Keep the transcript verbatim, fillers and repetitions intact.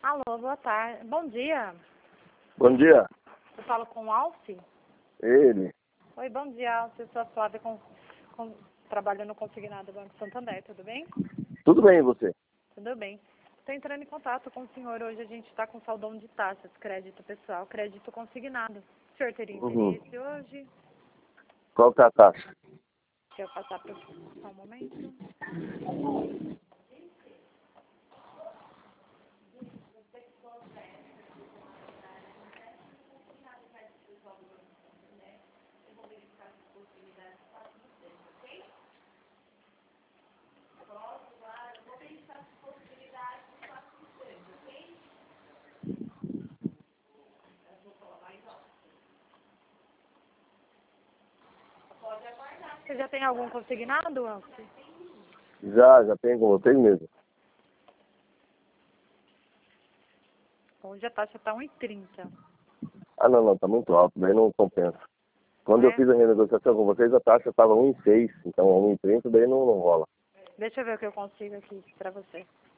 Alô, boa tarde. Bom dia. Bom dia. Eu falo com o Alce? Ele. Oi, bom dia, Alce. Eu sou a Flávia, com, com, trabalhando no Consignado Banco Santander, tudo bem? Tudo bem, e você? Tudo bem. Estou entrando em contato com o senhor. Hoje a gente está com saldão de taxas, crédito pessoal, crédito consignado. O senhor teria Uhum. interesse hoje? Qual que é a taxa? Deixa eu passar para só um momento. Você já tem algum consignado, Alce? Já, já tenho com vocês mesmo. Hoje a taxa está um e trinta. Ah, não, não, tá muito alto, daí não compensa. Quando Não eu é? fiz a renegociação com vocês, a taxa estava um vírgula seis, então um vírgula trinta, daí não, não rola. Deixa eu ver o que eu consigo aqui para você.